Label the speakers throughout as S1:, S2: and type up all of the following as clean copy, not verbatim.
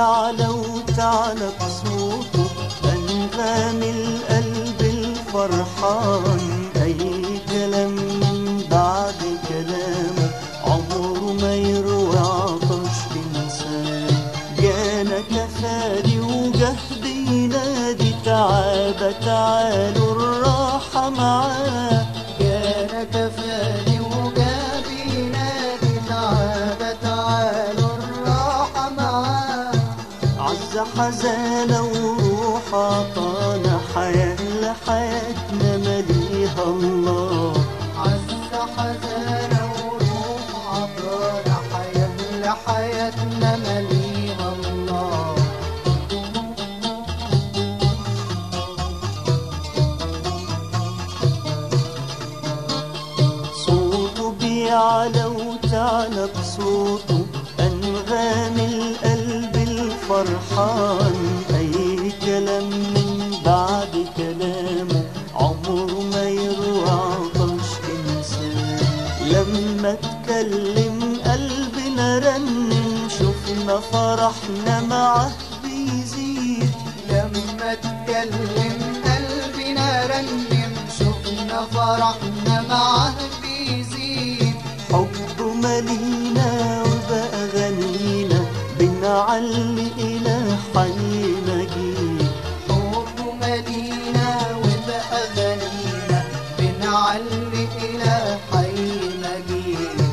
S1: بيعلى وتعلى بصوته أنغام القلب الفرحان. أي كلام من بعد كلامه عمره ما يروي عطش إنسان. جانا كفادي وجهد ينادي تعالى تعالوا الراحة معاه.
S2: جانا كفادي وجهد ينادي تعالى تعالوا الراحة معاه.
S1: عز حزانة وروح عطانا حياة لحياتنا مليها الله.
S2: عز حزانة وروح عطانا حياة لحياتنا مليها الله.
S1: صوته بيعلى وتعلى بصوته أنغام القلب الفرحان. أي كلام من بعد كلامه عمره ما يروي عطش إنسان. لما اتكلم قلبنا رنم شفنا فرحنا معاه بيزيد.
S2: لما اتكلم قلبنا رنم شفنا فرحنا معاه بيزيد.
S1: حبه مالينا وبقى غنينا بنعلي إلى حي مجيد.
S2: حبه مالينا وبقى غنينا بنعلي إلى حي مجيد.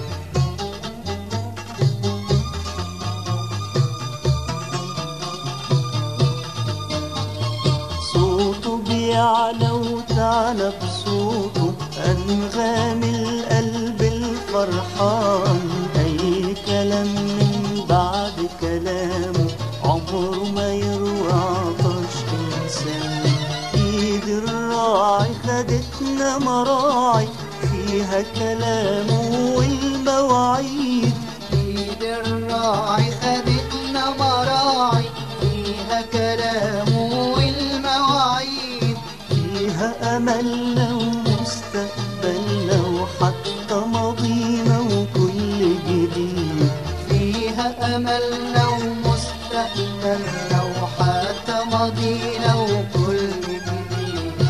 S1: صوته بيعلى وتعلى بصوته أنغام القلب الفرحان. أي كلام من بعد كلامه عمره ما يروي عطش إنسان. إيد الراعي خدتنا مراعي فيها كلامه والمواعيد.
S2: ايد الراعي خدتنا مراعي فيها كلامه والمواعيد.
S1: فيها أملنا ومستقبلنا وحتى ماضينا وكل جديد.
S2: فيها أملنا ومستقبلنا وحتى ماضينا وكل جديد.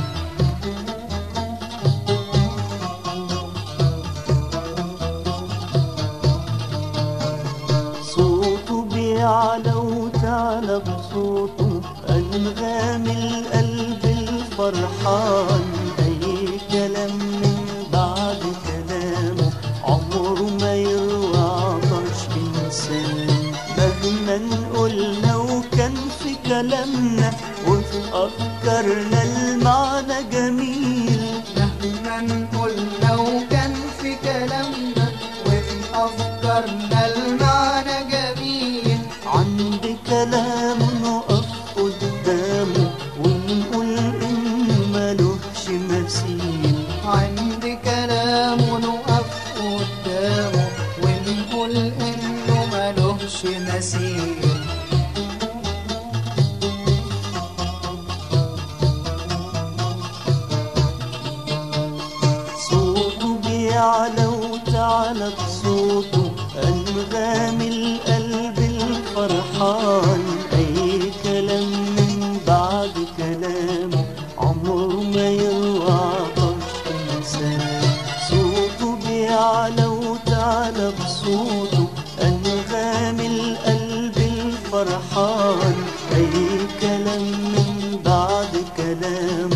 S1: صوته بيعلى وتعلى بصوته أنغام القلب الفرحان. أي كلام من بعد كلامه عمره ما يروي عطش إنسان. مهما قلنا وكان في كلامنا وفي أفكارنا المعنى جميل.
S2: مهما قلنا وكان في كلامنا وفي أفكارنا المعنى جميل.
S1: عند كلامه نقف قدامه ونقول إنه ملوش مثيل.
S2: عند كلامه نقف قدامه ونقول إنه ملوش مثيل.
S1: صوته بيعلى وتعلى بصوته أنغام القلب الفرحان. أي كلام من بعد كلامه عمره ما يروي عطش إنسان. صوته بيعلى وتعلى بصوته أنغام القلب الفرحان. أي كلام من بعد كلامه